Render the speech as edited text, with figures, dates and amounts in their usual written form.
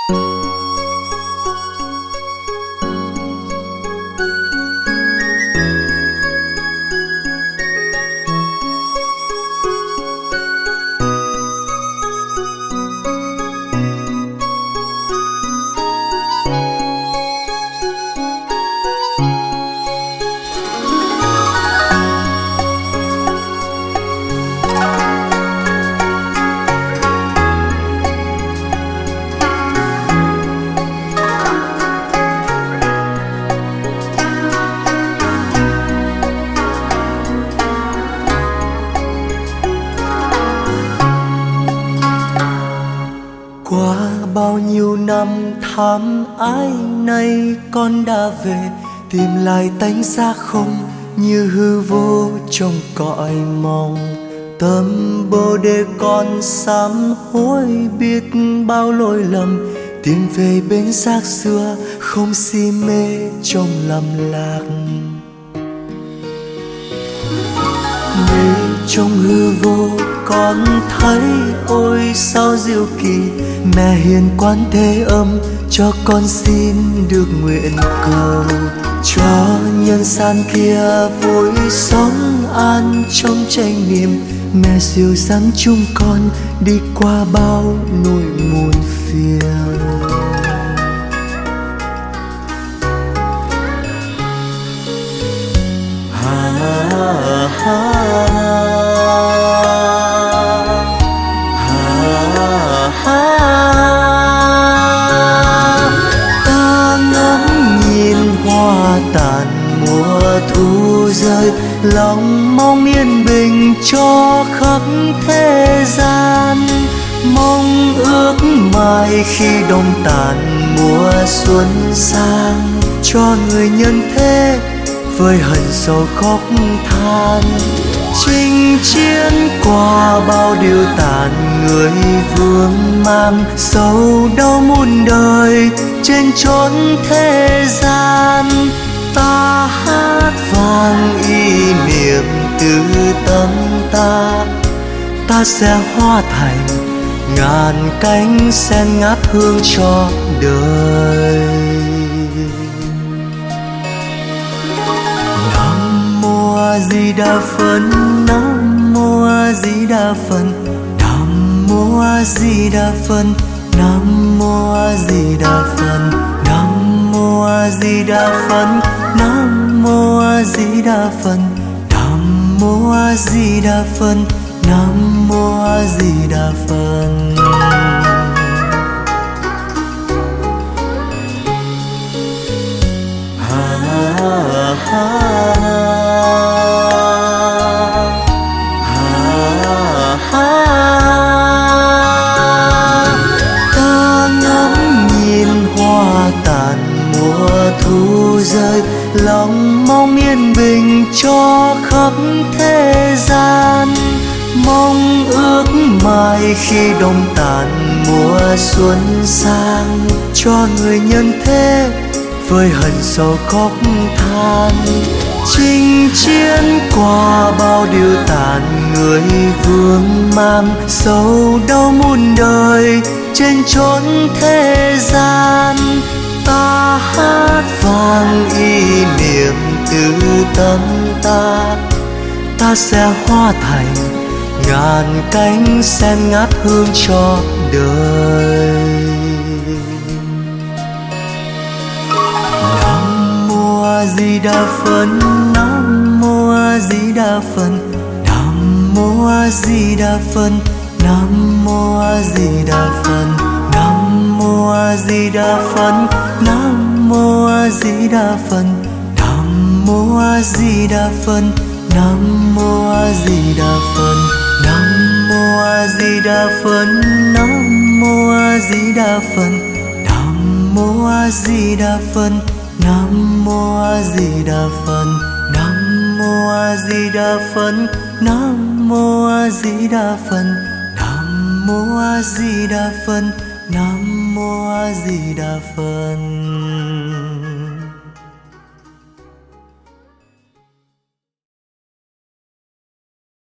Qua bao nhiêu năm thăm ái nay con đã về, tìm lại tánh giá không như hư vô trong cõi mong. Tâm bồ đề con sám hối biết bao lỗi lầm, tìm về bên xác xưa không si mê trong lầm lạc. Ngay trong hư vô con thấy ôi sao diệu kỳ, mẹ hiền Quán Thế Âm cho con xin được nguyện cầu, cho nhân gian kia vui sống an trong chánh niệm. Mẹ dìu dắt chúng con đi qua bao nỗi muôn phiền. Ta ngắm nhìn hoa tàn mùa thu rơi, lòng mong yên bình cho khắp thế gian. Mong ước mai khi đông tàn mùa xuân sang, cho người nhân thế với hận sầu khóc than. Chinh chiến qua bao điều tàn, người vương mang sầu đau muôn đời trên chốn thế gian. Ta hát vang ý niệm từ tâm ta, ta sẽ hóa thành ngàn cánh sen ngát hương cho đời. Nam mô A Di Đà Phật, Nam mô A Di Đà Phật, Nam mô A Di Đà Phật, Nam mô A Di Đà Phật, Nam mô A Di Đà Phật, Nam mô A Di Đà Phật, Nam mô A Di Đà Phật, Nam mô A Di Đà Phật. Ta ngắm nhìn hoa tàn mùa thu rơi, lòng mong yên bình cho khắp thế gian. Mong ước mai khi đông tàn mùa xuân sang, cho người nhân thế với hận sầu khóc than. Chinh chiến qua bao điều tàn, người vương mang sầu đau muôn đời trên chốn thế gian. Ta hát vang ý niệm từ tâm ta, ta sẽ hóa thành ngàn cánh sen ngát hương cho đời. Nam mô A Di Đà Phật, Nam mô A Di Đà Phật, Nam mô A Di Đà Phật, Nam mô A Di Đà Phật, Nam mô A Di Đà Phật, Nam mô A Di Đà Phật, Nam mô A Di Đà Phật, Nam mô A Di Đà Phật, Nam mô A Di Đà Phật, Nam mô A Di Đà Phật, Nam mô A Di Đà Phật, Nam mô A Di Đà Phật, Nam mô A Di Đà Phật, Nam mô A Di Đà Phật, Nam mô A Di Đà Phật, Nam mô A Di Đà Phật.